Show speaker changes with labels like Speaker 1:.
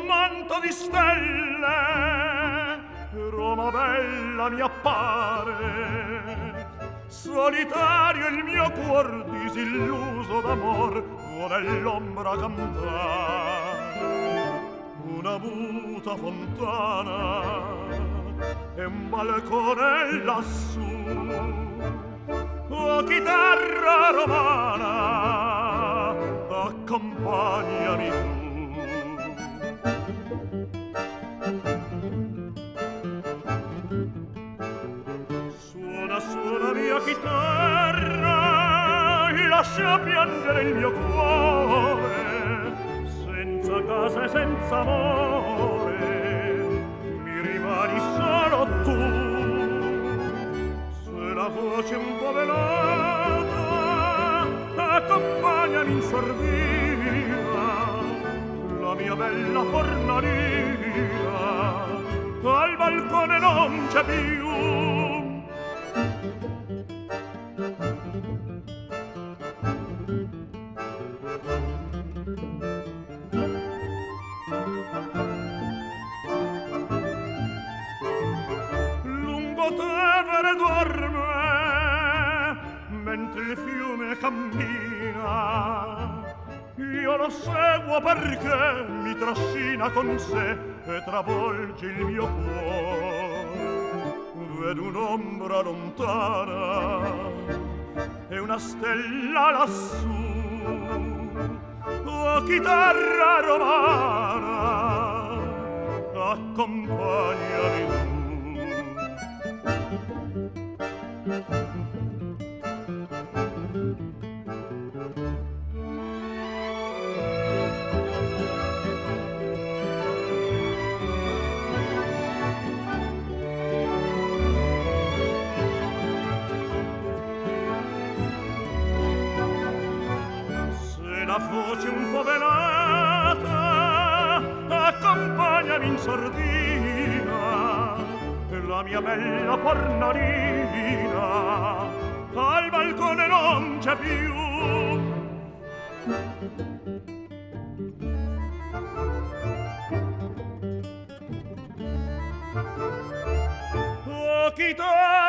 Speaker 1: manto di stelle, Roma bella mi appare. Solitario il mio cuor disilluso d'amor vuole nell'ombra cantare. Una muta fontana e un balcone lassù, o chitarra romana, accompagnami tu. Suona mia chitarra, lascia piangere il mio cuore, senza casa e senza amore, mi rimani solo tu. Se la voce un po' velata, accompagnami in sordina, la mia bella fornaria, al balcone non c'è più. Tevere dorme mentre il fiume cammina, io lo seguo perché mi trascina con sé e travolge il mio cuore. Vedo un'ombra lontana e una stella lassù, o chitarra romana, accompagnami tu. Se la voce un po' velata, accompagnami in sordina, la mia bella fornarina, al balcone non c'è più. Oh, chitarra